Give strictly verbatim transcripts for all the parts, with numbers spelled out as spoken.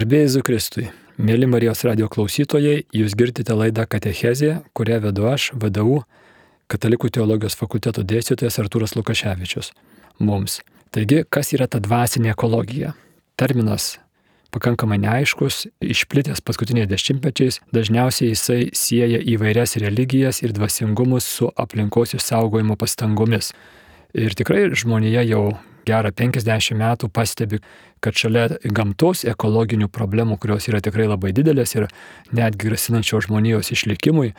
Garbė Jėzui Kristui. Mėly Marijos radijo klausytojai, jūs girdite laidą Katechezė, kurią vedu aš, V D U, Katalikų teologijos fakulteto dėstytojas Artūras Lukaševičius. Mums. Taigi, kas yra ta dvasinė ekologija? Terminas pakankamai neaiškus, išplitęs paskutiniais dešimtmečiais, dažniausiai jisai sieja įvairias religijas ir dvasingumus su aplinkos išsaugojimo pastangomis. Ir tikrai žmonija jau gerą penkiasdešimt metų pastebi, kad šalia gamtos ekologinių problemų, kurios yra tikrai labai didelės ir netgi grasinančios žmonijos išlikimui,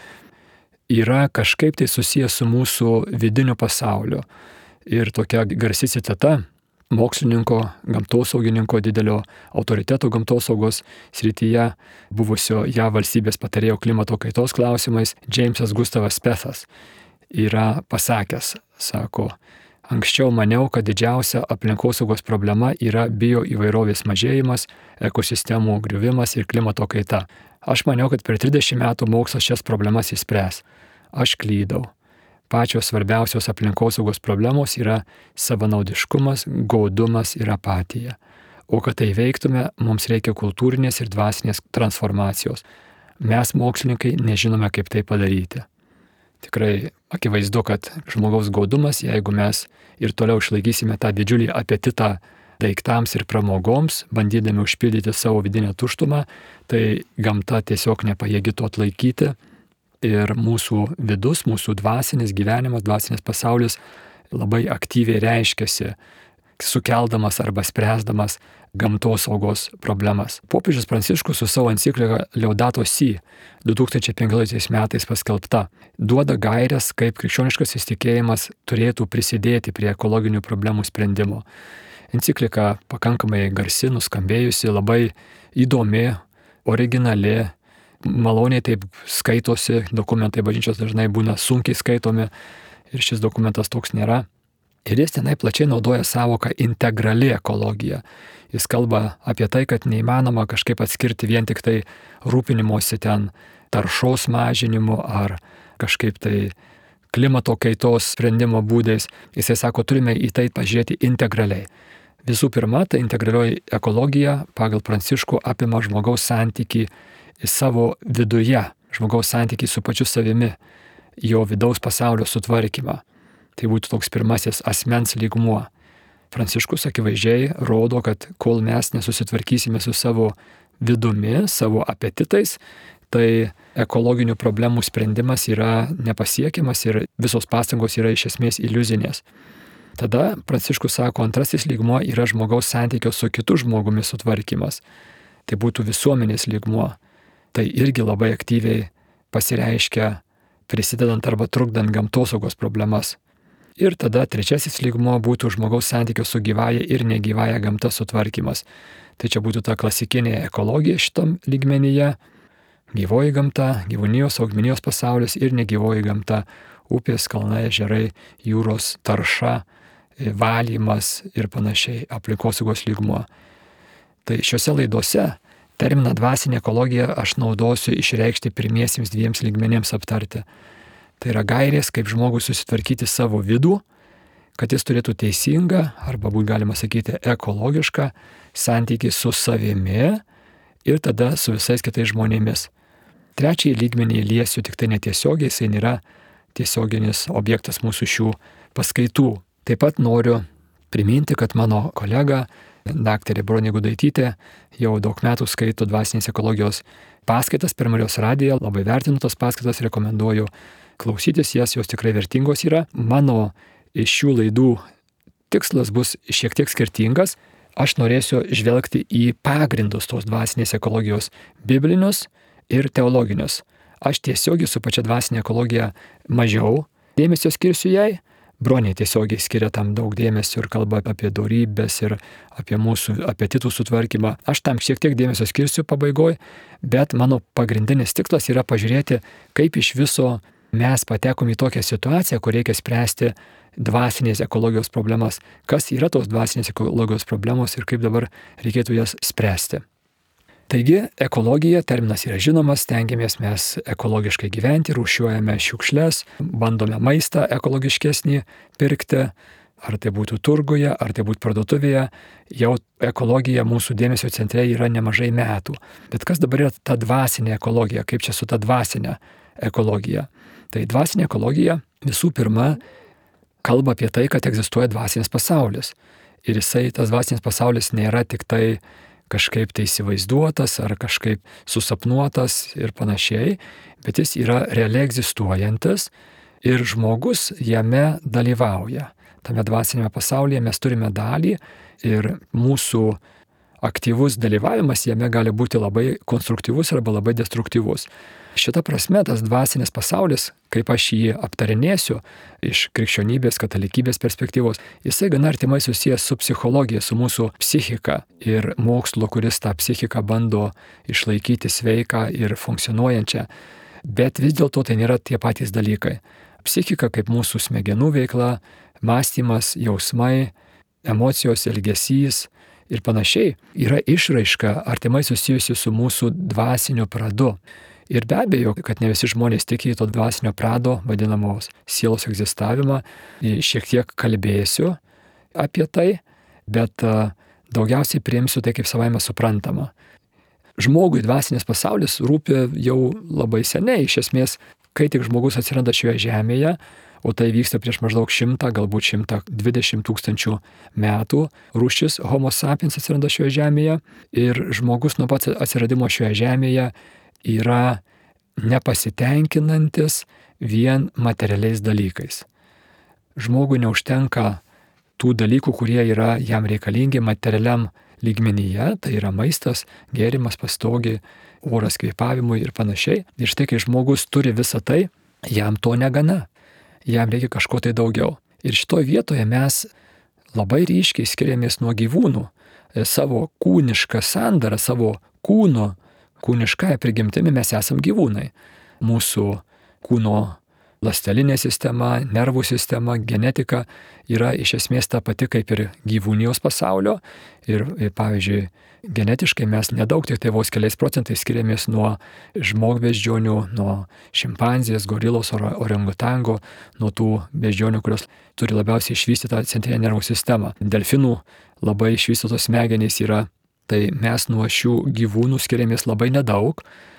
yra kažkaip tai susijęs su mūsų vidiniu pasauliu. Ir tokia garsi citata mokslininko, gamtosaugininko, didelio autoriteto gamtosaugos srityje, buvusio J A V valstybės patarėjo klimato kaitos klausimais, Džeimsas Gustavas Spethas yra pasakęs, sako, anksčiau maniau, kad didžiausia aplinkosaugos problema yra bioįvairovės mažėjimas, ekosistemų griuvimas ir klimato kaita. Aš maniau, kad per trisdešimt metų mokslas šias problemas išspręs. Aš klydau. Pačios svarbiausios aplinkosaugos problemos yra savanaudiškumas, godumas ir apatija. O kad tai veiktume, mums reikia kultūrinės ir dvasinės transformacijos. Mes, mokslininkai, nežinome, kaip tai padaryti. Tikrai akivaizdu, kad žmogaus godumas, jeigu mes ir toliau išlaikysime tą didžiulį apetitą daiktams ir pramogoms, bandydami užpildyti savo vidinę tuštumą, tai gamta tiesiog nepajėgi to atlaikyti ir mūsų vidus, mūsų dvasinis gyvenimas, dvasinis pasaulis labai aktyviai reiškiasi, sukeldamas arba spręsdamas gamtosaugos problemas. Popiežius Pranciškus su savo enciklika Laudato Si du tūkstančiai penkioliktais metais paskelbta duoda gaires, kaip krikščioniškas įsitikėjimas turėtų prisidėti prie ekologinių problemų sprendimo. Enciklika pakankamai garsi, nuskambėjusi, labai įdomi, originali, maloniai taip skaitosi, dokumentai bažnyčios dažnai būna sunkiai skaitomi ir šis dokumentas toks nėra. Ir jis tenai plačiai naudoja savoką integrali ekologija. Jis kalba apie tai, kad neįmanoma kažkaip atskirti vien tik tai rūpinimosi ten taršos mažinimu ar kažkaip tai klimato kaitos sprendimo būdais. Jisai sako, turime į tai pažiūrėti integraliai. Visų pirma, ta integralioji ekologija pagal Pranciškų apima žmogaus santykį savo viduje, žmogaus santykį su pačiu savimi, jo vidaus pasaulio sutvarkymą. Tai būtų toks pirmasis asmens lygmuo. Pranciškus akivaizdžiai rodo, kad kol mes nesusitvarkysime su savo vidumi, savo apetitais, tai ekologinių problemų sprendimas yra nepasiekiamas ir visos pastangos yra iš esmės iliuzinės. Tada Pranciškus sako, antrasis lygmuo yra žmogaus santykio su kitu žmogumi sutvarkymas. Tai būtų visuomenės lygmuo. Tai irgi labai aktyviai pasireiškia prisidedant arba trukdant gamtosaugos problemas. Ir tada trečiasis lygmuo būtų žmogaus santykio su gyvaja ir negyvaja gamta sutvarkymas. Tai čia būtų ta klasikinė ekologija šitam lygmenyje. Gyvoji gamta, gyvūnijos, augmenijos pasaulis ir negyvoji gamta, upės, kalnai, ežerai, jūros tarša, valymas ir panašiai, aplinkosaugos lygmuo. Tai šiuose laidose terminą dvasinė ekologija aš naudosiu išreikšti pirmiesiems dviems lygmenėms aptarti. Tai yra gairės, kaip žmogui susitvarkyti savo vidų, kad jis turėtų teisingą, arba būt galima sakyti ekologišką santykį su savimi ir tada su visais kitais žmonėmis. Trečiąjį lygmenį liesiu tik tai netiesiogiai, jisai nėra tiesioginis objektas mūsų šių paskaitų. Taip pat noriu priminti, kad mano kolega, daktarė Bronė Gudaitytė, jau daug metų skaito dvasinės ekologijos paskaitas per Marijos radiją, labai vertinu tas paskaitas, rekomenduoju klausytis jas, jos tikrai vertingos yra. Mano iš šių laidų tikslas bus šiek tiek skirtingas. Aš norėsiu žvelgti į pagrindus tos dvasinės ekologijos biblinius ir teologinius. Aš tiesiogiai su pačia dvasinė ekologija mažiau dėmesio skirsiu jai. Bronė tiesiogiai skiria tam daug dėmesio ir kalba apie dorybės ir apie mūsų apetitų sutvarkymą. Aš tam šiek tiek dėmesio skirsiu pabaigoj, bet mano pagrindinis tikslas yra pažiūrėti, kaip iš viso mes patekom į tokią situaciją, kur reikia spręsti dvasinės ekologijos problemas. Kas yra tos dvasinės ekologijos problemos ir kaip dabar reikėtų jas spręsti. Taigi, ekologija, terminas yra žinomas, stengiamės mes ekologiškai gyventi, rūšiuojame šiukšles, bandome maistą ekologiškesnį pirkti, ar tai būtų turguje, ar tai būtų parduotuvėje, jau ekologija mūsų dėmesio centre yra nemažai metų. Bet kas dabar yra ta dvasinė ekologija, kaip čia su ta dvasinė ekologija? Tai dvasinė ekologija visų pirma kalba apie tai, kad egzistuoja dvasinis pasaulis. Ir jisai, tas dvasinis pasaulis nėra tik tai kažkaip tai įsivaizduotas ar kažkaip susapnuotas ir panašiai, bet jis yra realiai egzistuojantis ir žmogus jame dalyvauja. Tame dvasinėme pasaulyje mes turime dalį ir mūsų aktyvus dalyvavimas jame gali būti labai konstruktyvus arba labai destruktyvus. Šita prasme tas dvasinis pasaulis, kaip aš jį aptarinėsiu iš krikščionybės, katalikybės perspektyvos, jisai gana artimai susijęs su psichologija, su mūsų psichika ir mokslu, kuris tą psichiką bando išlaikyti sveiką ir funkcionuojančią. Bet vis dėlto tai nėra tie patys dalykai. Psichika kaip mūsų smegenų veikla, mąstymas, jausmai, emocijos, elgesys ir panašiai yra išraiška artimai susijusi su mūsų dvasiniu pradu. Ir be abejo, kad ne visi žmonės tiki į to dvasinio prado, vadinamos sielos egzistavimą, šiek tiek kalbėsiu apie tai, bet daugiausiai priimsiu tai kaip savaime suprantama. Žmogui dvasinis pasaulis rūpi jau labai seniai, iš esmės, kai tik žmogus atsiranda šioje žemėje, o tai vyksta prieš maždaug šimtą, galbūt šimtą dvidešimt tūkstančių metų, rūšis Homo sapiens atsiranda šioje žemėje ir žmogus nuo pat atsiradimo šioje žemėje yra nepasitenkinantis vien materialiais dalykais. Žmogui neužtenka tų dalykų, kurie yra jam reikalingi materialiam lygmenyje, tai yra maistas, gėrimas, pastogė, oras kvėpavimui ir panašiai. Ir štai, kai žmogus turi visą tai, jam to negana. Jam reikia kažko tai daugiau. Ir šitoje vietoje mes labai ryškiai skiriamės nuo gyvūnų. Savo kūnišką sandarą, savo kūno, kūniškąją prigimtimi mes esam gyvūnai. Mūsų kūno ląstelinė sistema, nervų sistema, genetika yra iš esmės ta pati kaip ir gyvūnijos pasaulio. Ir, pavyzdžiui, genetiškai mes nedaug, tik tai vos keliais procentais skiriamės nuo žmogbeždžionių, nuo šimpanzės, gorilos, orangutango, nuo tų beždžionių, kurios turi labiausiai išvystytą centrinę nervų sistemą. Delfinų labai išvystytos smegenys yra. Tai mes nuo šių gyvūnų skiriamės labai nedaug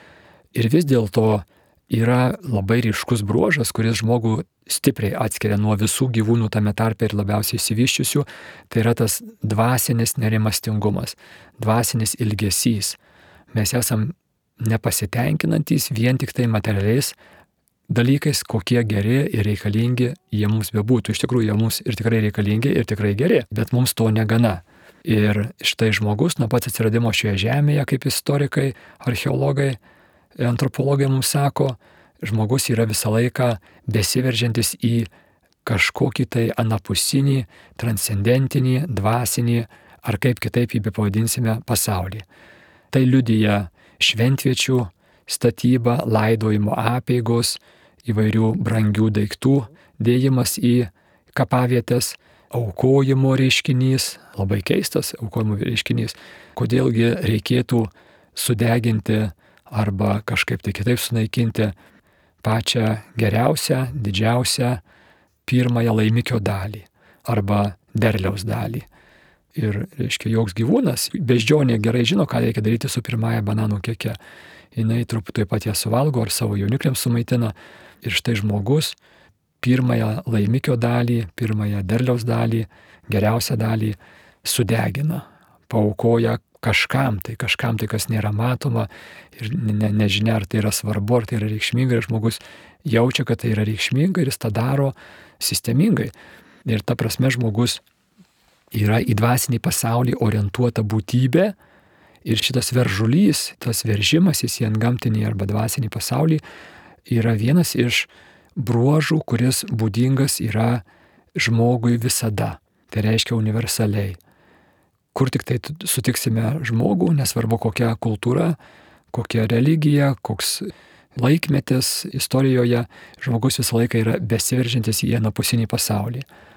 ir vis dėlto yra labai ryškus bruožas, kuris žmogų stipriai atskiria nuo visų gyvūnų tame tarpe ir labiausiai išsivyščiusių, tai yra tas dvasinis nerimastingumas, dvasinis ilgesys. Mes esam nepasitenkinantys vien tik tai materialiais dalykais, kokie geri ir reikalingi jie mums bebūtų. Iš tikrųjų, jie mums ir tikrai reikalingi ir tikrai geri, bet mums to negana. Ir štai žmogus nuo pat atsiradimo šioje žemėje, kaip istorikai, archeologai, antropologai mums sako, žmogus yra visą laiką besiveržiantis į kažkokį tai anapusinį, transcendentinį, dvasinį, ar kaip kitaip jį bepavadinsime, pasaulį. Tai liudija šventviečių statyba, laidojimo apeigos, įvairių brangių daiktų dėjimas į kapavietės, aukojimo reiškinys, labai keistas aukojimo reiškinys. Kodėlgi reikėtų sudeginti arba kažkaip tai kitaip sunaikinti pačią geriausią, didžiausią pirmąją laimikio dalį arba derliaus dalį. Ir, reiškia, joks gyvūnas, beždžionė gerai žino, ką reikia daryti su pirmąja bananų keke. Jinai truputį pat ją suvalgo ar savo jaunikliams sumaitina. Ir štai žmogus pirmąją laimikio dalį, pirmąją derliaus dalį, geriausią dalį sudegina, paaukoja kažkam tai, kažkam tai, kas nėra matoma ir ne, nežinia, ar tai yra svarbu, ar tai yra reikšminga, ir žmogus jaučia, kad tai yra reikšminga ir jis tą daro sistemingai. Ir ta prasme žmogus yra į dvasinį pasaulį orientuota būtybė ir šitas veržulys, tas veržimasis į antgamtinį arba dvasinį pasaulį yra vienas iš bruožų, kuris būdingas yra žmogui visada. Tai reiškia universaliai. Kur tik tai sutiksime žmogų, nesvarbu kokia kultūra, kokia religija, koks laikmetis istorijoje, žmogus visą laiką yra besiveržiantis į anapusinį pasaulį.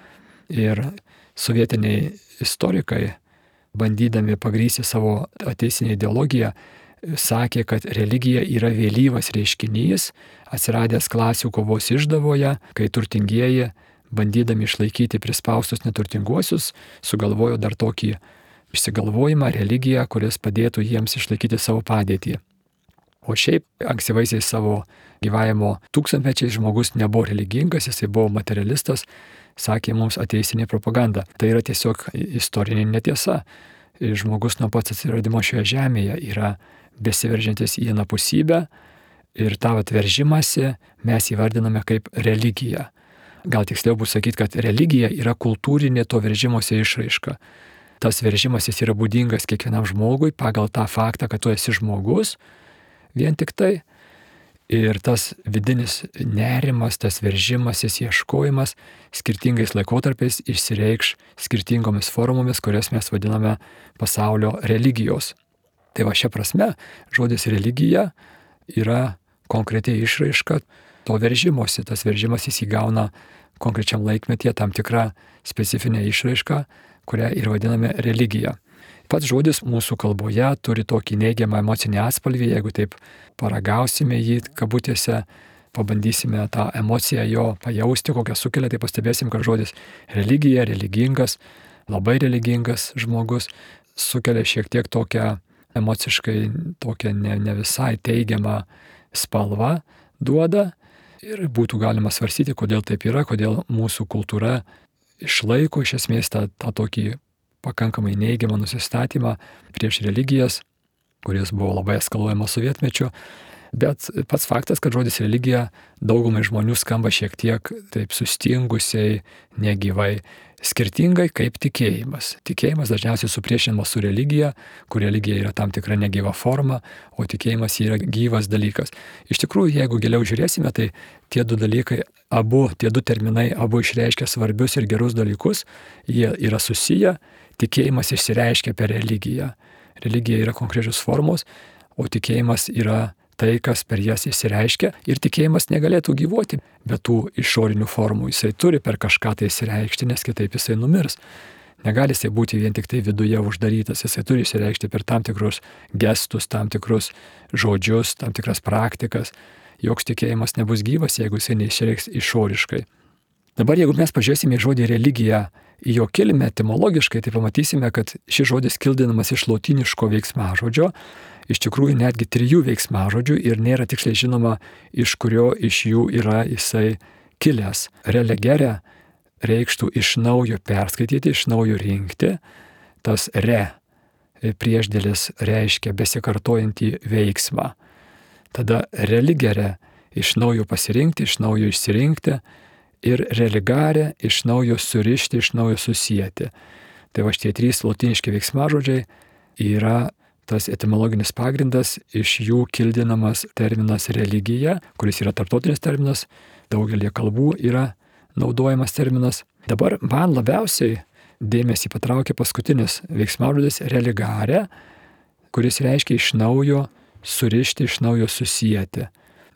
Ir sovietiniai istorikai, bandydami pagrįsti savo ateisinę ideologiją, sakė, kad religija yra vėlyvas reiškinys, atsiradęs klasių kovos išdavoje, kai turtingieji bandydami išlaikyti prispaustus neturtinguosius, sugalvojo dar tokį išsigalvojimą, religiją, kuris padėtų jiems išlaikyti savo padėtį. O šiaip ankstyvaisiais savo gyvavimo tūkstantmečiais žmogus nebuvo religingas, jisai buvo materialistas, sakė mums ateistinė propaganda. Tai yra tiesiog istorinė netiesa. Žmogus nuo pats atsiradimo šioje žemėje yra besiveržiantis į anapusybę ir tą atveržimąsi mes įvardiname kaip religiją. Gal tiksliau bus sakyti, kad religija yra kultūrinė to veržimosi išraiška. Tas veržimasis yra būdingas kiekvienam žmogui pagal tą faktą, kad tu esi žmogus, vien tik tai. Ir tas vidinis nerimas, tas veržimasis, ieškojimas skirtingais laikotarpiais išsireikš skirtingomis formomis, kurias mes vadiname pasaulio religijos. Tai va šia prasme žodis religija yra konkretiai išraiška to veržimosi. Tas veržimasis įgauna konkrečiam laikmetyje tam tikrą specifinę išraišką, kurią ir vadiname religija. Pats žodis mūsų kalboje turi tokį neigiamą emocinį atspalvį, jeigu taip paragausime jį kabutėse, pabandysime tą emociją jo pajausti, kokią sukelia, tai pastebėsim, kad žodis religija, religingas, labai religingas žmogus sukelia šiek tiek tokią emociškai, tokią ne, ne visai teigiamą spalvą duoda ir būtų galima svarstyti, kodėl taip yra, kodėl mūsų kultūra išlaiko iš esmės tą, tą tokį pakankamai neigiamą nusistatymą prieš religijas, kuris buvo labai eskaluojamas sovietmečiu. Bet pats faktas, kad žodis religija daugumai žmonių skamba šiek tiek taip sustingusiai, negyvai, skirtingai kaip tikėjimas. Tikėjimas dažniausiai supriešinamas su religija, kur religija yra tam tikra negyva forma, o tikėjimas yra gyvas dalykas. Iš tikrųjų, jeigu giliau žiūrėsime, tai tie du dalykai, abu, tie du terminai, abu išreiškia svarbius ir gerus dalykus, jie yra susiję. Tikėjimas išsireiškia per religiją. Religija yra konkrečios formos, o tikėjimas yra tai, kas per jas išsireiškia. Ir tikėjimas negalėtų gyvuoti be tų išorinių formų. Jisai turi per kažką tai išsireikšti, nes kitaip jisai numirs. Negali jisai būti vien tik tai viduje uždarytas. Jisai turi išsireikšti per tam tikrus gestus, tam tikrus žodžius, tam tikras praktikas. Joks tikėjimas nebus gyvas, jeigu jisai neišreiks išoriškai. Dabar jeigu mes pažiūrėsime į žodį religija, į jo kilmę etimologiškai, tai pamatysime, kad šis žodis kildinamas iš lotyniško veiksmažodžio, iš tikrųjų netgi trijų veiksmažodžių ir nėra tiksliai žinoma, iš kurio iš jų yra jisai kilęs. Relegere reikštų iš naujo perskaityti, iš naujo rinkti. Tas re priešdėlis reiškia besikartojantį veiksmą. Tada religere iš naujo pasirinkti, iš naujo išsirinkti. Ir religare iš naujo surišti, iš naujo susijęti. Tai va šitie trys lotyniški veiksmažodžiai yra tas etimologinis pagrindas, iš jų kildinamas terminas religija, kuris yra tarptautinis terminas, daugelį kalbų yra naudojamas terminas. Dabar man labiausiai dėmesį patraukė paskutinis veiksmažodis religare, kuris reiškia iš naujo surišti, iš naujo susijęti.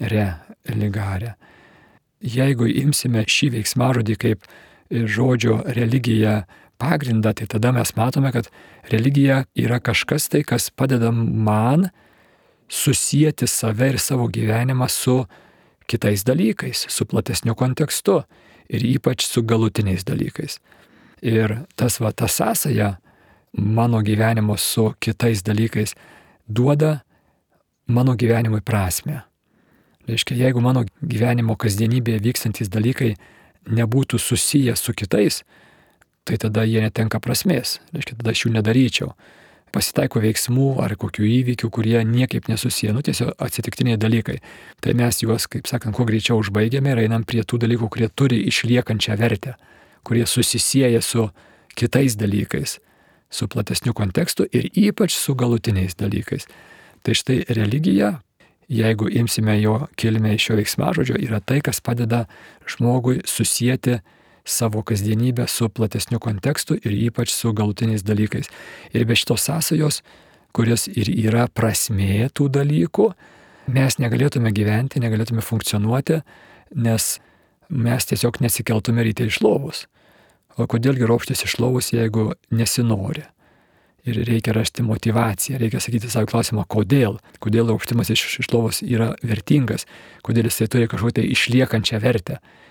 Religare. Jeigu imsime šį veiksmažodį kaip žodžio religija pagrindą, tai tada mes matome, kad religija yra kažkas tai, kas padeda man susijęti save ir savo gyvenimą su kitais dalykais, su platesniu kontekstu ir ypač su galutiniais dalykais. Ir tas va, ta sąsaja mano gyvenimo su kitais dalykais duoda mano gyvenimui prasmę. Reiškia, jeigu mano gyvenimo kasdienybėje vykstantys dalykai nebūtų susiję su kitais, tai tada jie netenka prasmės. Reiškia, tada aš jų nedaryčiau. Pasitaiko veiksmų ar kokių įvykių, kurie niekaip nesusiję, nu tiesiog atsitiktiniai dalykai. Tai mes juos, kaip sakant, kuo greičiau užbaigiame ir einam prie tų dalykų, kurie turi išliekančią vertę, kurie susisieja su kitais dalykais, su platesniu kontekstu ir ypač su galutiniais dalykais. Tai štai religija, jeigu imsime jo kilmę iš šio veiksmažodžio, yra tai, kas padeda žmogui susijęti savo kasdienybę su platesniu kontekstu ir ypač su galutiniais dalykais. Ir be šitos sąsajos, kuris ir yra prasmė tų dalykų, mes negalėtume gyventi, negalėtume funkcionuoti, nes mes tiesiog nesikeltume ryte iš lovos. O kodėlgi ropštis iš lovos, jeigu nesinori? Ir reikia rasti motivaciją, reikia sakyti savo klausimą, kodėl, kodėl aukštimas iš, iš lovos yra vertingas, kodėl jisai turi kažkokią tai išliekančią vertę,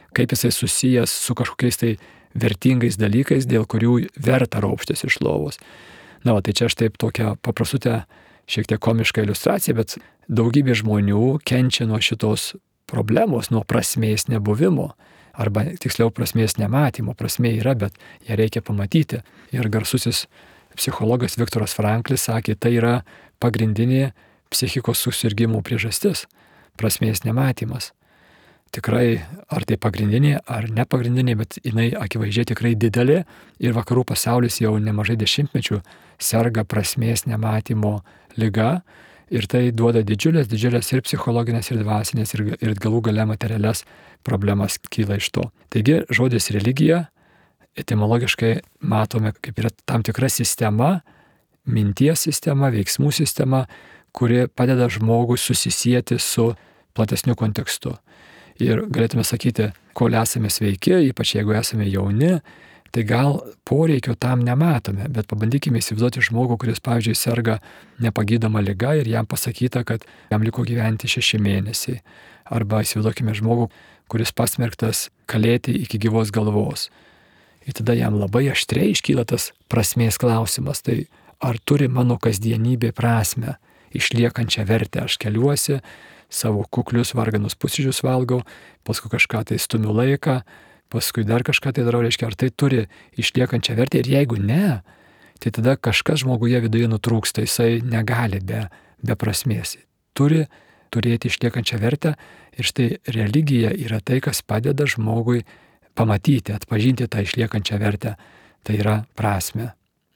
kaip jisai susijęs su kažkokiais tai vertingais dalykais, dėl kurių verta raupštis iš lovos. Na, va, tai čia aš taip tokią paprastutę, šiek tiek komišką iliustraciją, bet daugybė žmonių kenčia nuo šitos problemos, nuo prasmės nebuvimo, arba tiksliau prasmės nematymo. Prasmė yra, bet ją reikia pamatyti. Ir garsusis psichologas Viktoras Franklis sakė, tai yra pagrindinė psichikos susirgymų priežastis - prasmės nematymas. Tikrai, ar tai pagrindinė, ar nepagrindinė, bet jinai akivaizdžiai tikrai didelė ir vakarų pasaulis jau nemažai dešimtmečių serga prasmės nematymo liga ir tai duoda didžiulės, didžiulės ir psichologinės, ir dvasinės, ir, ir galų gale materialias problemas kyla iš to. Taigi žodis religija etimologiškai matome, kaip yra tam tikra sistema, minties sistema, veiksmų sistema, kuri padeda žmogui susisieti su platesniu kontekstu. Ir galėtume sakyti, kol esame sveiki, ypač jeigu esame jauni, tai gal poreikio tam nematome, bet pabandykime įsivaizduoti žmogų, kuris, pavyzdžiui, serga nepagydoma liga ir jam pasakyta, kad jam liko gyventi šeši mėnesiai. Arba įsivaizduokime žmogų, kuris pasmerktas kalėti iki gyvos galvos. Ir tada jam labai aštriai iškyla tas prasmės klausimas, tai ar turi mano kasdienybė prasmę, išliekančią vertę, aš keliuosi, savo kuklius varganus pusryčius valgau, paskui kažką tai stumiu laiką, paskui dar kažką tai darau, reiškia, ar tai turi išliekančią vertę ir jeigu ne, tai tada kažkas žmoguje viduje nutrūksta, jisai negali be, be prasmės. Turi turėti išliekančią vertę ir štai religija yra tai, kas padeda žmogui pamatyti, atpažinti tą išliekančią vertę, tai yra prasmę.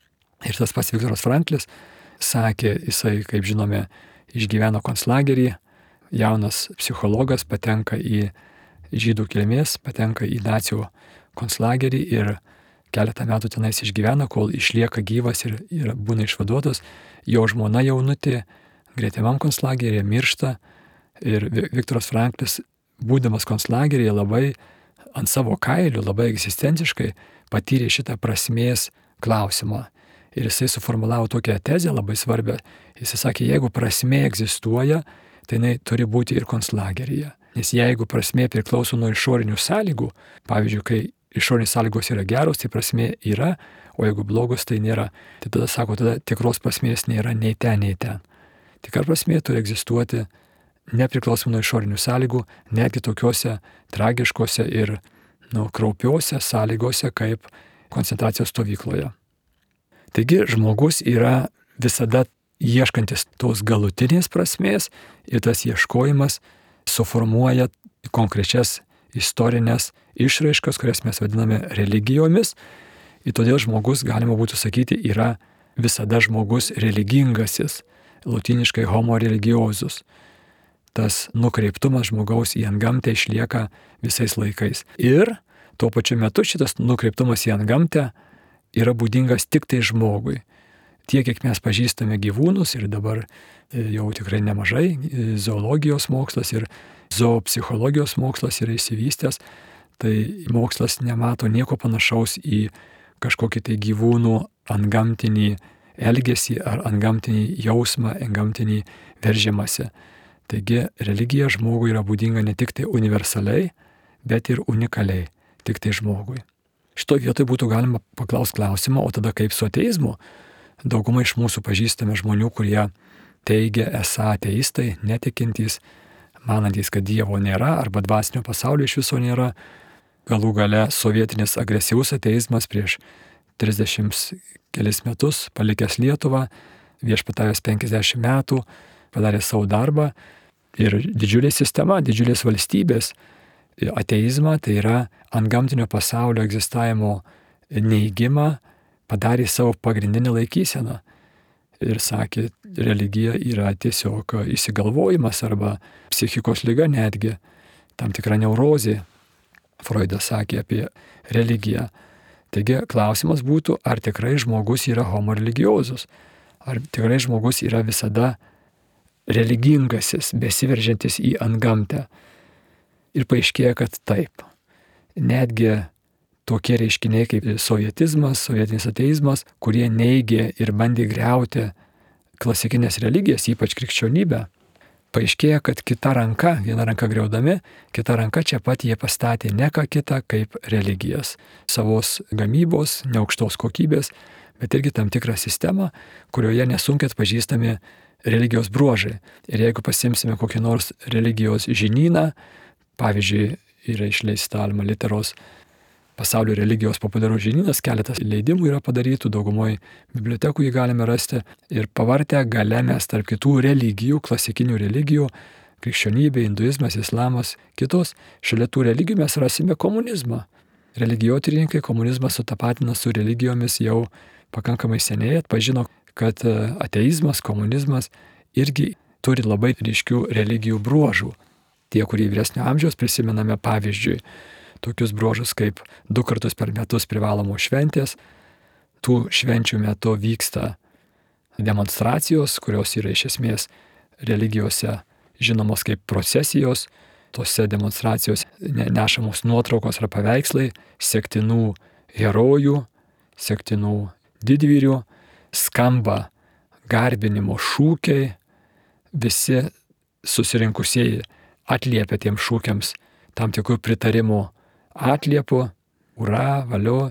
Ir tas pats Viktoras Franklis sakė, jisai, kaip žinome, išgyveno konclagerį, jaunas psichologas patenka į žydų kilmės, patenka į nacių konclagerį ir keletą metų tenais išgyvena, kol išlieka gyvas ir, ir būna išvaduotas. Jo žmona jaunutė gretimam konclageryje miršta ir Viktoras Franklis, būdamas konclageryje, labai ant savo kailių, labai egzistenciškai patyrė šitą prasmės klausimą. Ir jisai suformulavo tokią tezę labai svarbią. Jisai sakė, jeigu prasmė egzistuoja, tai jinai turi būti ir konclageryje. Nes jeigu prasmė priklauso nuo išorinių sąlygų, pavyzdžiui, kai išorinės sąlygos yra geros, tai prasmė yra, o jeigu blogos, tai nėra. Tai tada sako, tada tikros prasmės nėra nei ten, nei ten. Tikra prasmė turi egzistuoti nepriklausomai nuo išorinių sąlygų, netgi tokiuose tragiškose ir nu, kraupiuose sąlygose, kaip koncentracijos stovykloje. Taigi žmogus yra visada ieškantis tos galutinės prasmės ir tas ieškojimas suformuoja konkrečias istorinės išraiškas, kurias mes vadiname religijomis. Ir todėl žmogus, galima būtų sakyti, yra visada žmogus religingasis, lotyniškai homo religiosus. Tas nukreiptumas žmogaus į antgamtę išlieka visais laikais. Ir tuo pačiu metu šitas nukreiptumas į antgamtę yra būdingas tik tai žmogui. Tiek, kiek mes pažįstame gyvūnus ir dabar jau tikrai nemažai, zoologijos mokslas ir zoopsichologijos mokslas yra išsivystęs, tai mokslas nemato nieko panašaus į kažkokį tai gyvūnų antgamtinį elgesį ar antgamtinį jausmą, antgamtinį veržimąsi. Taigi religija žmogui yra būdinga ne tik tai universaliai, bet ir unikaliai, tik tai žmogui. Šito vietoj būtų galima paklausti klausimą, o tada kaip su ateizmu? Dauguma iš mūsų pažįstame žmonių, kurie teigia esą ateistai, netikintys, manantys, kad Dievo nėra arba dvasinio pasaulio iš viso nėra. Galų gale sovietinis agresyvus ateizmas prieš trisdešimt kelis metus, palikęs Lietuvą, viešpatavęs penkiasdešimt metų, padarė savo darbą ir didžiulė sistema, didžiulės valstybės ateizmą, tai yra antgamtinio pasaulio egzistavimo neigimą, padarė savo pagrindinę laikyseną ir sakė, religija yra tiesiog įsigalvojimas arba psichikos liga netgi, tam tikra neurozė, Freudas sakė apie religiją. Taigi klausimas būtų, ar tikrai žmogus yra homo religiosus, ar tikrai žmogus yra visada religingasis, besiveržiantis į antgamtę. Ir paaiškėja, kad taip. Netgi tokie reiškiniai kaip sovietizmas, sovietinis ateizmas, kurie neigė ir bandė griauti klasikinės religijas, ypač krikščionybę, paaiškėja, kad kita ranka, viena ranka griaudami, kita ranka čia pat jie pastatė ne ką kitą kaip religijas. Savos gamybos, neaukštos kokybės, bet irgi tam tikrą sistemą, kurioje nesunkiai atpažįstami religijos bruožai. Ir jeigu pasimsime kokį nors religijos žinyną, pavyzdžiui, yra išleista Alma Literos pasaulio religijos populiarus žinynas, keletas leidimų yra padarytų, daugumoje bibliotekų jį galime rasti. Ir pavartę gale mes tarp kitų religijų, klasikinių religijų, krikščionybė, hinduizmas, islamas, kitos, šalia tų religijų mes rasime komunizmą. Religijotyrininkai komunizmą sutapatina su religijomis jau pakankamai seniai, atpažino, kad ateizmas, komunizmas irgi turi labai ryškių religijų bruožų. Tie, kurie vyresnio amžiaus, prisimename pavyzdžiui tokius bruožus kaip du kartus per metus privalomos šventės. Tų švenčių metu vyksta demonstracijos, kurios yra iš esmės religijose žinomos kaip procesijos. Tose demonstracijos nešamos nuotraukos ar paveikslai sektinų herojų, sektinų didvyrių, skamba garbinimo šūkiai, visi susirinkusieji atliepia tiem šūkiams tam tikrų pritarimų atliepų, ura, valio.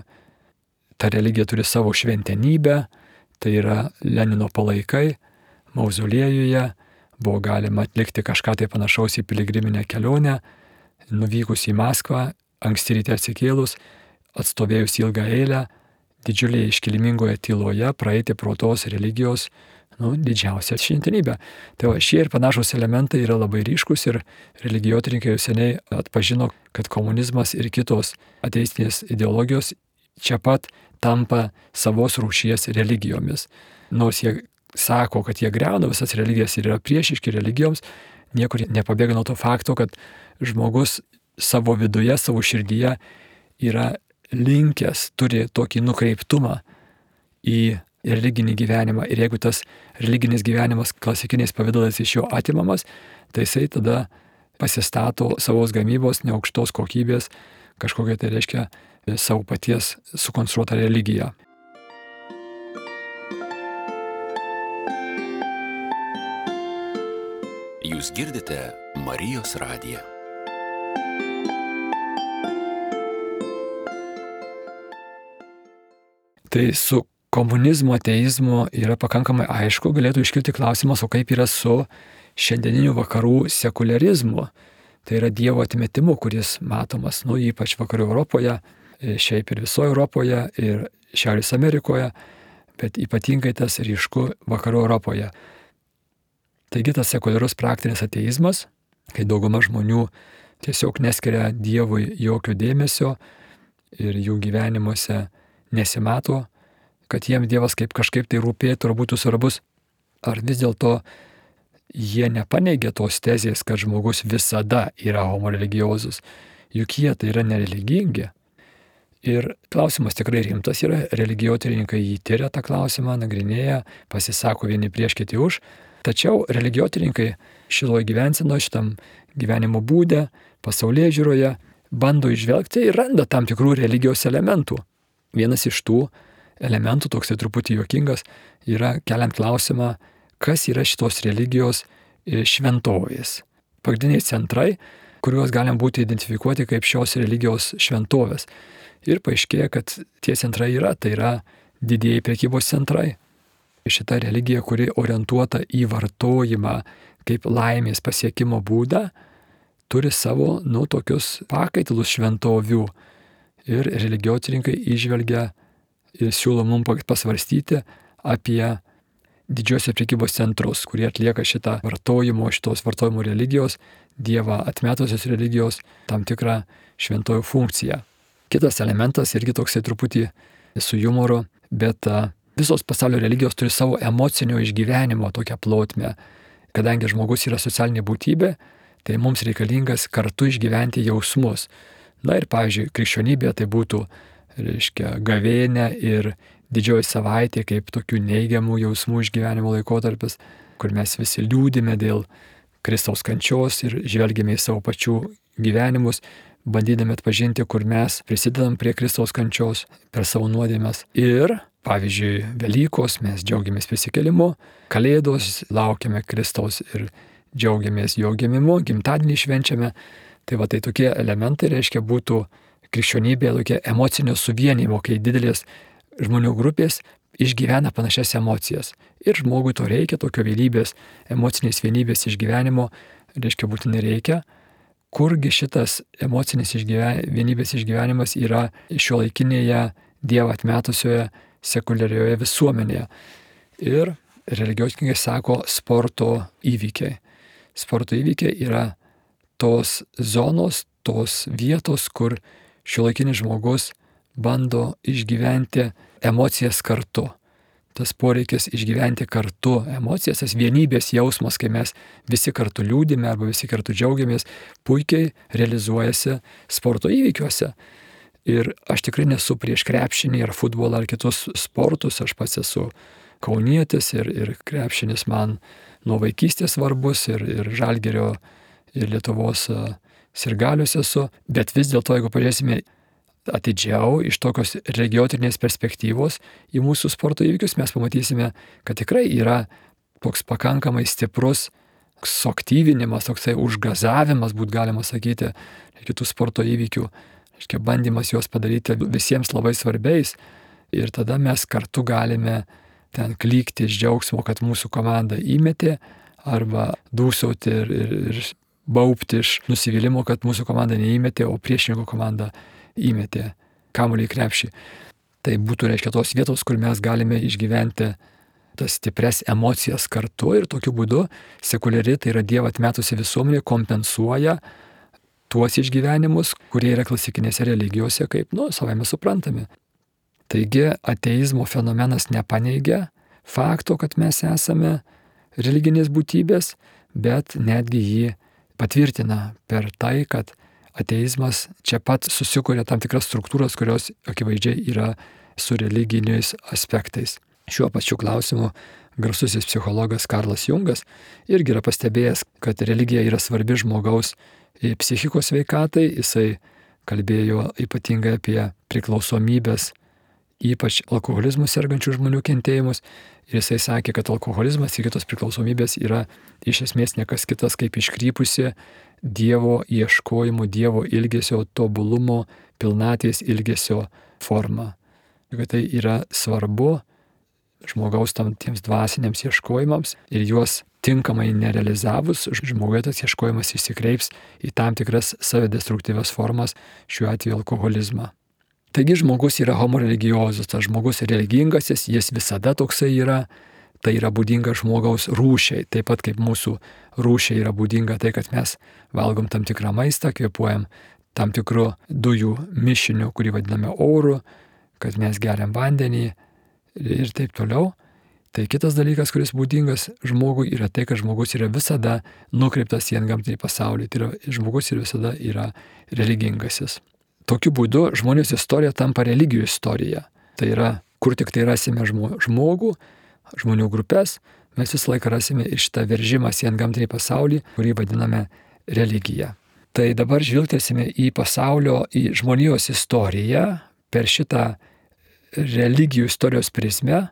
Ta religija turi savo šventenybę, tai yra Lenino palaikai, mauzoliejuje buvo galima atlikti kažką tai panašaus į piligriminę kelionę, nuvykus į Maskvą, anksti ryte atsikėlus, atstovėjus ilgą eilę, didžiulėje iškilmingoje tyloje praeiti pro tos religijos nu, didžiausią šventenybę. Tai va, šie ir panašus elementai yra labai ryškus ir religijotyrininkai jau seniai atpažino, kad komunizmas ir kitos ateistinės ideologijos čia pat tampa savos rūšies religijomis. Nors jie sako, kad jie griauna visas religijas ir yra priešiški religijoms, niekur nepabėga nuo to fakto, kad žmogus savo viduje, savo širdyje yra linkęs, turi tokį nukreiptumą į religinį gyvenimą. Ir jeigu tas religinis gyvenimas klasikiniais pavidalais iš jo atimamas, tai jisai tada pasistato savos gamybos, neaukštos kokybės, kažkokią tai reiškia savo paties sukonstruotą religiją. Jūs girdite Marijos radiją. Tai su komunizmo, ateizmo yra pakankamai aišku, galėtų iškilti klausimas, o kaip yra su šiandieniniu vakarų sekuliarizmu. Tai yra Dievo atmetimu, kuris matomas, nu, ypač vakarų Europoje, šiaip ir visoje Europoje, ir Šiaurės Amerikoje, bet ypatingai tas ryšku vakarų Europoje. Taigi tas sekuliarus praktinis ateizmas, kai dauguma žmonių tiesiog neskiria Dievui jokio dėmesio ir jų gyvenimuose nesimato, kad jiems Dievas kaip kažkaip tai rūpėtų ar būtų svarbus, ar vis dėlto jie nepaneigia tos tezės, kad žmogus visada yra homoreligiozus, juk jie tai yra nereligingi. Ir klausimas tikrai rimtas yra, religijotyrininkai jį tyria tą klausimą, nagrinėja, pasisako vieni prieš kiti už, tačiau religijotyrininkai šitoj gyvensenoje, šitam gyvenimo būde, pasaulyje žiūroje, bando išvelgti ir randa tam tikrų religijos elementų. Vienas iš tų elementų, toksai truputį juokingas, yra keliant klausimą, kas yra šitos religijos šventovės. Pagrindiniai centrai, kuriuos galim būti identifikuoti kaip šios religijos šventovės. Ir paaiškėja, kad tie centrai yra, tai yra didieji prekybos centrai. Šita religija, kuri orientuota į vartojimą kaip laimės pasiekimo būdą, turi savo, nu, tokius pakaitalus šventovių. Ir religijotyrininkai įžvelgia ir siūlo mums pasvarstyti apie didžiosios prekybos centrus, kurie atlieka šitą vartojimo, šitos vartojimo religijos, Dievą atmetusios religijos tam tikrą šventojų funkciją. Kitas elementas irgi toksai truputį su jumoru, bet visos pasaulio religijos turi savo emocinio išgyvenimo tokią plotmę. Kadangi žmogus yra socialinė būtybė, tai mums reikalingas kartu išgyventi jausmus. Na ir, pavyzdžiui, krikščionybė tai būtų, reiškia, gavėnia ir didžioji savaitė kaip tokių neigiamų jausmų išgyvenimo laikotarpis, kur mes visi liūdime dėl Kristaus kančios ir žvelgime į savo pačių gyvenimus, bandydami atpažinti, kur mes prisidedam prie Kristaus kančios per savo nuodėmes. Ir, pavyzdžiui, Velykos, mes džiaugiamės prisikėlimu, Kalėdos, laukiame Kristaus ir džiaugiamės jo gimimu, gimtadienį švenčiame. Tai va, tai tokie elementai, reiškia, būtų krikščionybėje tokie emocinio suvienimo, kai didelės žmonių grupės išgyvena panašias emocijas. Ir žmogui to reikia, tokio vienybės, emocinės vienybės išgyvenimo, reiškia, būtinai reikia. Kurgi šitas emocinis išgyven... vienybės išgyvenimas yra šiuolaikinėje Dievą atmetusioje sekuliarioje visuomenėje. Ir religijotininkai sako sporto įvykiai. Sporto įvykiai yra tos zonos, tos vietos, kur šiuolaikinis žmogus bando išgyventi emocijas kartu. Tas poreikis išgyventi kartu emocijas, tas vienybės jausmas, kai mes visi kartu liūdime arba visi kartu džiaugiamės, puikiai realizuojasi sporto įvykiuose. Ir aš tikrai nesu prieš krepšinį ar futbolą ar kitus sportus, aš pats esu kaunietis ir, ir krepšinis man nuo vaikystės svarbus ir, ir Žalgirio ir Lietuvos sirgalius esu, bet vis dėlto, jeigu pažiūrėsime atidžiau iš tokios religiotinės perspektyvos į mūsų sporto įvykius, mes pamatysime, kad tikrai yra toks pakankamai stiprus suaktyvinimas, toksai užgazavimas, būt galima sakyti, kitų sporto įvykių, reiškia, bandymas juos padaryti visiems labai svarbiais. Ir tada mes kartu galime ten klykti iš džiaugsmo, kad mūsų komanda įmetė, arba dūsauti ir, ir, ir baubti iš nusivylimo, kad mūsų komanda neįmetė, o priešininko komanda įmetė kamuolį į krepšį. Tai būtų, reiškia, tos vietos, kur mes galime išgyventi tas stipres emocijas kartu ir tokiu būdu sekuliari, tai yra Dievą atmetusi visuomenė, kompensuoja tuos išgyvenimus, kurie yra klasikinėse religijose, kaip, nu, savame suprantami. Taigi ateizmo fenomenas nepaneigia fakto, kad mes esame religinės būtybės, bet netgi jį patvirtina per tai, kad ateizmas čia pat susikuria tam tikras struktūras, kurios akivaizdžiai yra su religiniais aspektais. Šiuo pačiu klausimu garsusis psichologas Karlas Jungas irgi yra pastebėjęs, kad religija yra svarbi žmogaus psichikos sveikatai. Jisai kalbėjo ypatingai apie priklausomybės, ypač alkoholizmu sergančių žmonių kentėjimus. Ir jisai sakė, kad alkoholizmas ir kitos priklausomybės yra iš esmės niekas kitas kaip iškrypusi Dievo ieškojimo, Dievo ilgesio, tobulumo, pilnatvės ilgesio forma. Ir tai yra svarbu žmogaus tam tiems dvasiniams ieškojimams ir juos tinkamai nerealizavus, žmoguje tas ieškojimas išsikreips į tam tikras savidestruktyvias formas, šiuo atveju alkoholizmą. Taigi žmogus yra homo religiozus, tas žmogus religingasis, jis visada toksai yra, tai yra būdinga žmogaus rūšiai, taip pat kaip mūsų rūšiai yra būdinga tai, kad mes valgom tam tikrą maistą, kvėpuojam tam tikrų dujų mišinių, kurį vadiname oru, kad mes geriam vandenį ir taip toliau. Tai kitas dalykas, kuris būdingas žmogui, yra tai, kad žmogus yra visada nukreiptas į antgamtinį pasaulį, tai yra žmogus ir visada yra religingasis. Tokiu būdu žmonijos istorija tampa religijų istorija. Tai yra, kur tik tai rasime žmogų, žmonių grupės, mes visą laiką rasime iš tą veržimąsi į antgamtinį pasaulį, kurį vadiname religija. Tai dabar žvilgtėsime į pasaulio, į žmonijos istoriją per šitą religijų istorijos prizmę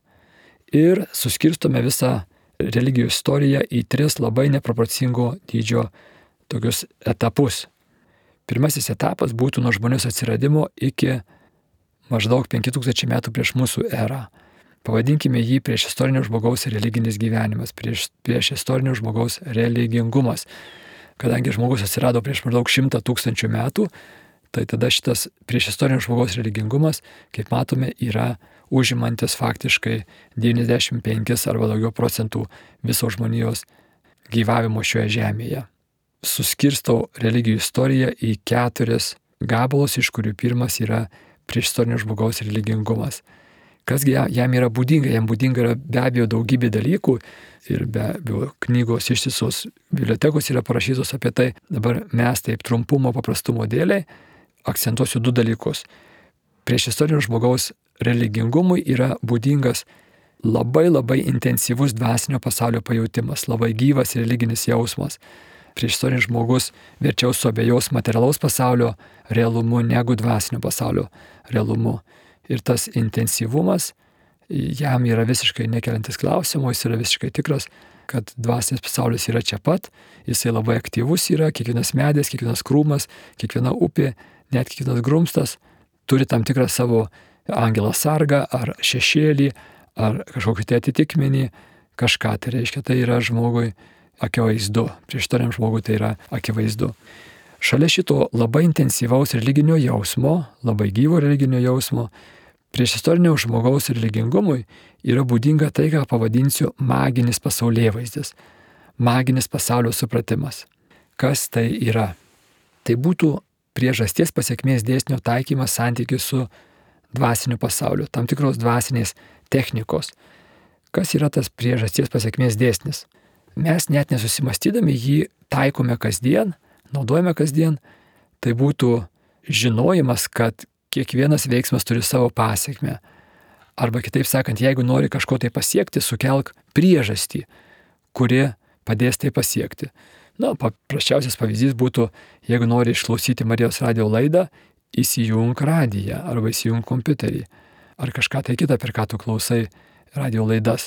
ir suskirstome visą religijų istoriją į tris labai neproporcingo dydžio tokius etapus. Pirmasis etapas būtų nuo žmonijos atsiradimo iki maždaug penki tūkstančiai metų prieš mūsų erą. Pavadinkime jį prieš istorinio žmogaus religinis gyvenimas, prieš, prieš istorinio žmogaus religingumas. Kadangi žmogus atsirado prieš maždaug šimtą tūkstančių metų, tai tada šitas prieš istorinio žmogaus religingumas, kaip matome, yra užimantis faktiškai devyniasdešimt penkis arba daugiau procentų viso žmonijos gyvavimo šioje žemėje. Suskirstau religijų istoriją į keturis gabalus, iš kurių pirmas yra prieš istorinio žmogaus religingumas. Kasgi jam yra būdinga? Jam būdinga yra be abejo daugybė dalykų ir be abejo knygos ištisos bibliotekos yra parašytos apie tai. Dabar mes taip trumpumo, paprastumo dėliai akcentuosiu du dalykus. Prieš istorinio žmogaus religingumui yra būdingas labai labai intensyvus dvasinio pasaulio pajautimas, labai gyvas religinis jausmas. Prieš istorinis žmogus verčiau suabejos materialaus pasaulio realumu negu dvasinio pasaulio realumu. Ir tas intensyvumas jam yra visiškai nekeliantis klausimo, jis yra visiškai tikras, kad dvasinis pasaulis yra čia pat, jisai labai aktyvus yra, kiekvienas medis, kiekvienas krūmas, kiekviena upė, net kiekvienas grumstas turi tam tikrą savo angelą sargą ar šešėlį, ar kažkokį tai atitikmenį, kažką tai reiškia, tai yra žmogui akivaizdu, prieštariniam žmogui tai yra akivaizdu. Šalia šito labai intensyvaus religinio jausmo, labai gyvo religinio jausmo, priešistoriniam žmogaus religingumui yra būdinga tai, ką pavadinsiu maginis pasaulėvaizdis, maginis pasaulio supratimas. Kas tai yra? Tai būtų priežasties pasekmės dėsnio taikymas santykių su dvasiniu pasauliu, tam tikros dvasinės technikos. Kas yra tas priežasties pasekmės dėsnis? Mes net nesusimastydami jį taikome kasdien, naudojame kasdien, tai būtų žinojimas, kad kiekvienas veiksmas turi savo pasekmę. Arba kitaip sakant, jeigu nori kažko tai pasiekti, sukelk priežastį, kuri padės tai pasiekti. Na, paprasčiausias pavyzdys būtų, jeigu nori išklausyti Marijos radijo laidą, įsijunk radiją arba įsijunk kompiuterį. Ar kažką tai kitą, per ką tu klausai radijo laidas.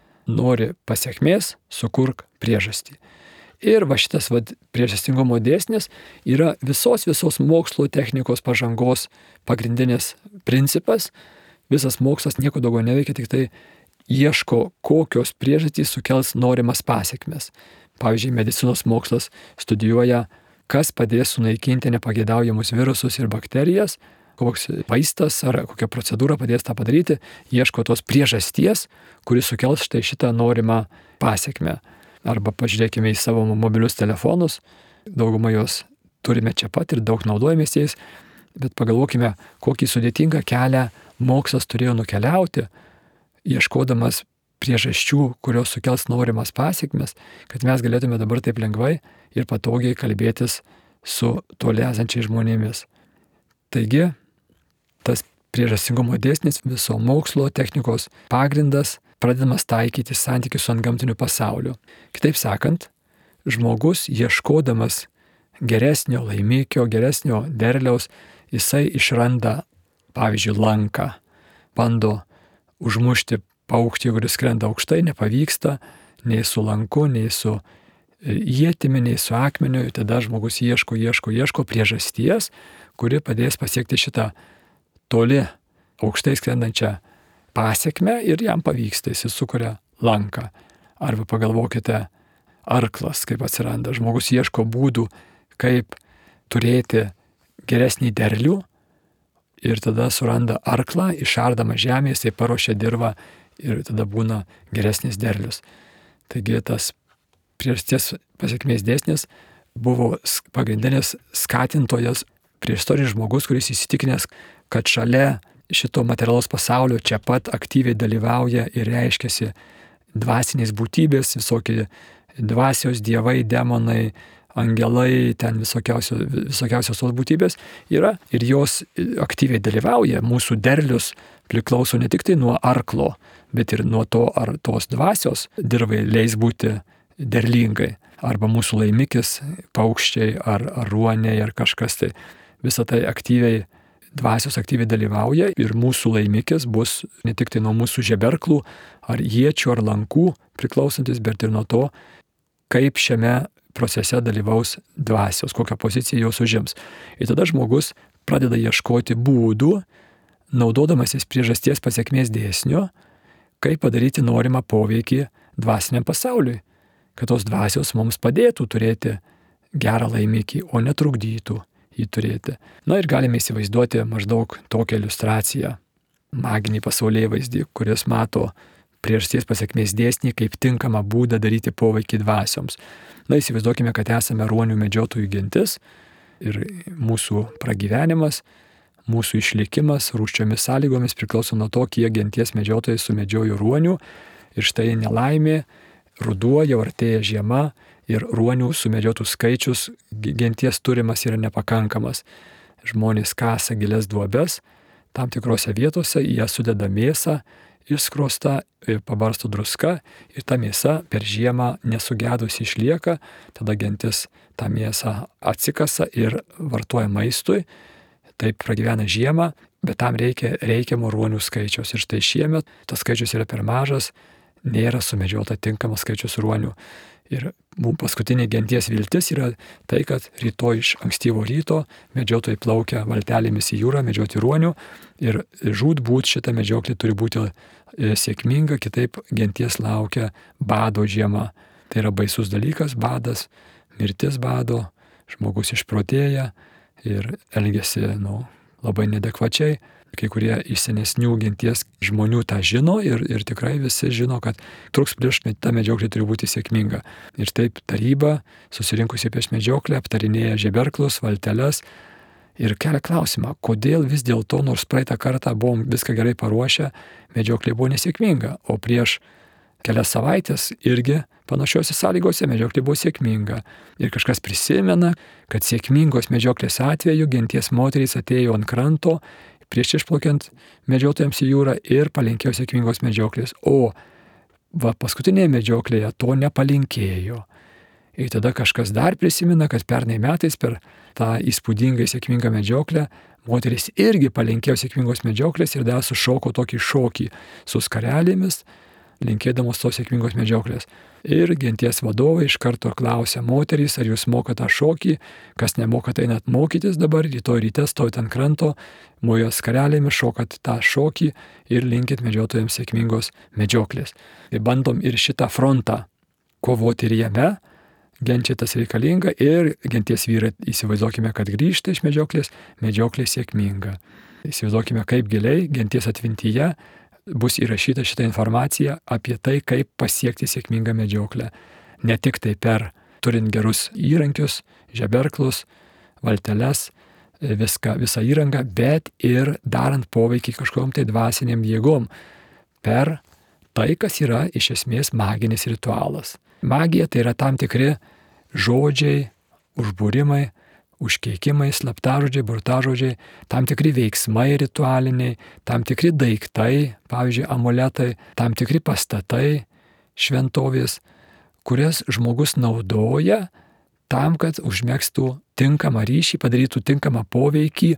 Nori pasiekmės, sukurk priežastį. Ir va šitas va, priežastingumo dėsnis yra visos visos mokslo technikos pažangos pagrindinis principas. Visas mokslas nieko daugiau neveikia, tik tai ieško, kokios priežastys sukels norimas pasiekmes. Pavyzdžiui, medicinos mokslas studijuoja, kas padės sunaikinti nepageidaujamus virusus ir bakterijas, koks vaistas ar kokia procedūra padės tą padaryti, ieško tos priežasties, kuris sukels štai šitą norimą pasiekmę. Arba pažiūrėkime į savo mobilius telefonus, daugumą jos turime čia pat ir daug naudojamės jais, bet pagalvokime, kokį sudėtingą kelią mokslas turėjo nukeliauti, ieškodamas priežasčių, kurios sukels norimas pasiekmes, kad mes galėtume dabar taip lengvai ir patogiai kalbėtis su toli esančiais žmonėmis. Taigi, tas priežastingumo dėsnis viso mokslo technikos pagrindas pradedamas taikyti santykius su antgamtiniu pasauliu. Kitaip sakant, žmogus ieškodamas geresnio laimikio, geresnio derliaus, jisai išranda, pavyzdžiui, lanką, bando užmušti paukštį, kuris skrenda aukštai, nepavyksta, nei su lanku, nei su ietimi, nei su akmeniu, tada žmogus ieško, ieško, ieško priežasties, kuri padės pasiekti šitą toli aukštai skrendančią pasiekmę ir jam pavyksta, jis sukuria lanką. Arba pagalvokite, arklas, kaip atsiranda. Žmogus ieško būdų, kaip turėti geresnį derlių ir tada suranda arklą, išardama žemę, jisai paruošia dirvą ir tada būna geresnis derlius. Taigi tas priežasties pasekmės dėsnis buvo pagrindinis skatintojas priešistorinis žmogus, kuris įsitikinęs, kad šalia šito materialaus pasaulio čia pat aktyviai dalyvauja ir reiškiasi dvasinės būtybės, visokie dvasios, dievai, demonai, angelai, ten visokiausios, visokiausios tos būtybės yra ir jos aktyviai dalyvauja. Mūsų derlius priklauso ne tik tai nuo arklo, bet ir nuo to, ar tos dvasios dirvai leis būti derlingai, arba mūsų laimikis, paukščiai, ar, ar ruoniai, ar kažkas tai. Visą tai aktyviai dvasios aktyviai dalyvauja ir mūsų laimikis bus ne tik tai nuo mūsų žeberklų ar iečių ar lankų priklausantis, bet ir nuo to, kaip šiame procese dalyvaus dvasios, kokią poziciją jos užims. Ir tada žmogus pradeda ieškoti būdų, naudodamasis priežasties pasekmės dėsnio, kaip padaryti norimą poveikį dvasiniam pasauliui, kad tos dvasios mums padėtų turėti gerą laimikį, o netrukdytų jį turėti. Na ir galime įsivaizduoti maždaug tokią iliustraciją, maginį pasaulėvaizdį, kuris mato priežasties pasekmės dėsnį kaip tinkamą būdą daryti poveikį dvasioms. Na įsivaizduokime, kad esame ruonių medžiotojų gentis ir mūsų pragyvenimas, mūsų išlikimas rūsčiomis sąlygomis priklauso nuo to, kiek genties medžiotojai sumedžiojo ruonių ir štai nelaimė, ruduo, jau artėja žiema, ir ruonių sumedžiotų skaičius genties turimas yra nepakankamas. Žmonės kasa gilias duobes, tam tikrose vietose jie sudeda mėsą, išskruostą, pabarsto druska ir ta mėsa per žiemą nesugedusi išlieka, tada gentis tą mėsą atsikasa ir vartoja maistui, taip pragyvena žiemą, bet tam reikia reikiamo ruonių skaičiaus. Ir štai šiemet tas skaičius yra per mažas, nėra sumedžiota tinkamas skaičius ruonių. Ir mums paskutinė genties viltis yra tai, kad rytoj iš ankstyvo ryto medžiotojai plaukia valtelėmis į jūrą medžioti ruonių ir žūtbūt šita medžioklė turi būti sėkminga, kitaip genties laukia bado žiema. Tai yra baisus dalykas, badas, mirtis bado, žmogus išprotėja ir elgiasi nu, labai neadekvačiai. Kai kurie iš senesnių genties žmonių tą žino ir, ir tikrai visi žino, kad truks prieš tą medžioklę turi būti sėkminga. Ir taip taryba, susirinkusi prieš medžioklę, aptarinėja žeberklus, valteles ir kelia klausimą, kodėl vis dėlto, nors praeitą kartą buvom viską gerai paruošę, medžioklė buvo nesėkminga, o prieš kelias savaitės irgi panašiose sąlygose medžioklė buvo sėkminga. Ir kažkas prisimena, kad sėkmingos medžioklės atveju genties moterys atėjo ant kranto prieš išplaukiant medžiotojams į jūrą ir palinkėjo sėkmingos medžioklės. O va, paskutinėje medžioklėje to nepalinkėjo. Ir tada kažkas dar prisimena, kad pernai metais per tą įspūdingai sėkmingą medžioklę moteris irgi palinkėjo sėkmingos medžioklės ir dar sušoko tokį šokį su skarelėmis, linkėdamos tos sėkmingos medžioklės. Ir genties vadovai iš karto klausia moterys, ar jūs mokate tą šokį, kas nemokat einat mokytis dabar, rytoj ryte stovit ant kranto, mojo skarelėmis šokat tą šokį ir linkit medžiotojams sėkmingos medžioklės. Ir bandom ir šitą frontą kovoti ir jame, genčiai tas reikalinga ir genties vyrai įsivaizduokime, kad grįžta iš medžioklės, medžioklė sėkminga. Įsivaizduokime, kaip giliai genties atmintyje bus įrašyta šitą informaciją apie tai, kaip pasiekti sėkmingą medžioklę. Ne tik tai per turint gerus įrankius, žeberklus, valteles, viską, visą įrangą, bet ir darant poveikį kažkokiom tai dvasiniam jėgom per tai, kas yra iš esmės maginis ritualas. Magija tai yra tam tikri žodžiai, užbūrimai, užkeikimai, slaptažodžiai, burtažodžiai, tam tikri veiksmai ritualiniai, tam tikri daiktai, pavyzdžiui, amuletai, tam tikri pastatai, šventovės, kurias žmogus naudoja tam, kad užmėgstų tinkamą ryšį, padarytų tinkamą poveikį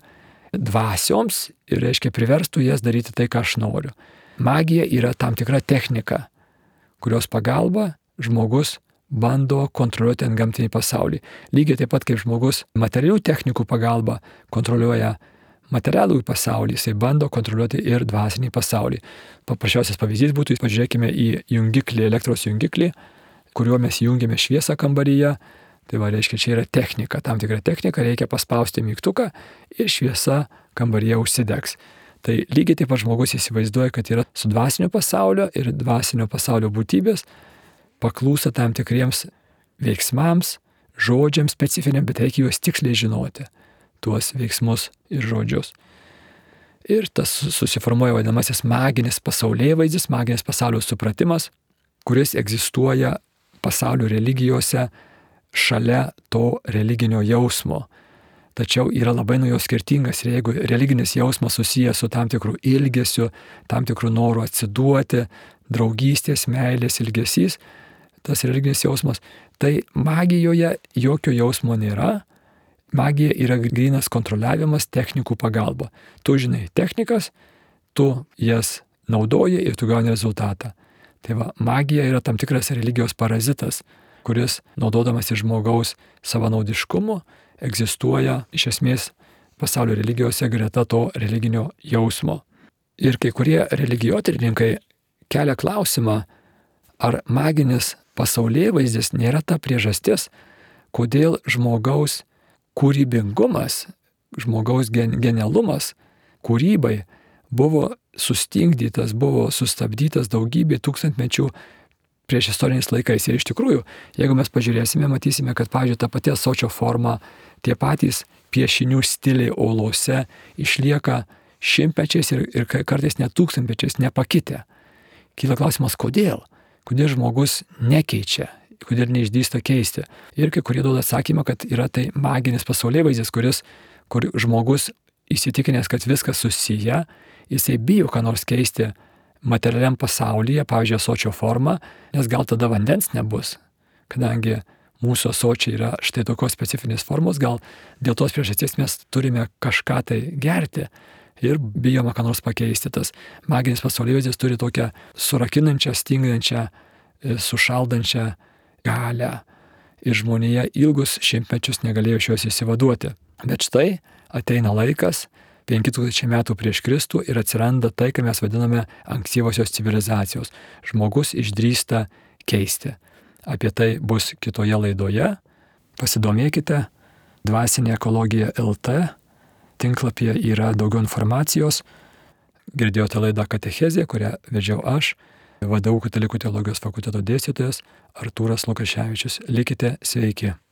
dvasioms ir, reiškia, priverstų jas daryti tai, ką aš noriu. Magija yra tam tikra technika, kurios pagalba žmogus bando kontroliuoti antgamtinį pasaulį. Lygiai taip pat kaip žmogus materialių technikų pagalba kontroliuoja materialų pasaulį, jisai bando kontroliuoti ir dvasinį pasaulį. Paprasčiausias pavyzdys būtų, pažiūrėkime į jungiklį, elektros jungiklį, kuriuo mes jungiame šviesą kambaryje. Tai va, reiškia, čia yra technika, tam tikra technika, reikia paspausti mygtuką ir šviesa kambaryje užsidegs. Tai lygiai taip pat žmogus įsivaizduoja, kad yra su dvasinio pasaulio ir dvasinio pasaulio būtybės paklūsta tam tikriems veiksmams, žodžiams specifiniam, bet reikia juos tiksliai žinoti, tuos veiksmus ir žodžius. Ir tas susiformuoja vadinamasis maginis pasaulėvaizdis, maginis pasaulio supratimas, kuris egzistuoja pasaulio religijose šalia to religinio jausmo. Tačiau yra labai nuo jo skirtingas ir jeigu religinis jausmas susijęs su tam tikru ilgesiu, tam tikru noru atsiduoti, draugystės, meilės, ilgesys, tas religinis jausmas, tai magijoje jokio jausmo nėra. Magija yra grynas kontroliavimas technikų pagalba. Tu žinai technikas, tu jas naudoji ir tu gauni rezultatą. Tai va, magija yra tam tikras religijos parazitas, kuris, naudodamas iš žmogaus savanaudiškumu, egzistuoja iš esmės pasaulio religijose greta to religinio jausmo. Ir kai kurie religijotyrininkai kelia klausimą, ar maginis pasaulėvaizdis nėra ta priežastis, kodėl žmogaus kūrybingumas, žmogaus gen- genialumas, kūrybai buvo sustingdytas, buvo sustabdytas daugybė tūkstantmečių prieš istoriniais laikais. Ir iš tikrųjų, jeigu mes pažiūrėsime, matysime, kad, pavyzdžiui, ta pati ąsočio forma, tie patys piešinių stiliai olose išlieka šimtmečiais ir, ir kartais net tūkstantmečiais nepakitę. Kyla klausimas, kodėl? Kodėl žmogus nekeičia, kodėl neišdrįsta keisti. Ir kai kurie duoda atsakymą, kad yra tai maginis pasaulėvaizdis, kuris, kur žmogus įsitikinęs, kad viskas susiję, jisai bijo ką nors keisti materialiam pasaulyje, pavyzdžiui, ąsočio formą, nes gal tada vandens nebus, kadangi mūsų ąsočiai yra štai tokios specifinės formos, gal dėl tos priežasties mes turime kažką tai gerti. ir bijoma ką nors pakeisti. Tas maginis pasaulėvaizdis turi tokią surakinančią, stingdančią, sušaldančią galią. Ir žmonija ilgus šimtmečius negalėjo iš jos išsivaduoti. Bet štai ateina laikas, penki tūkstančiai metų prieš Kristų, ir atsiranda tai, ką mes vadiname ankstyvosios civilizacijos. Žmogus išdrįsta keisti. Apie tai bus kitoje laidoje. Pasidomėkite, Dvasinė ekologija L T tinklapyje yra daugiau informacijos. Girdėjote laidą Katechezė, kurią vedžiau aš, V D U Katalikų teologijos fakulteto dėstytojas Artūras Lukaševičius. Likite sveiki.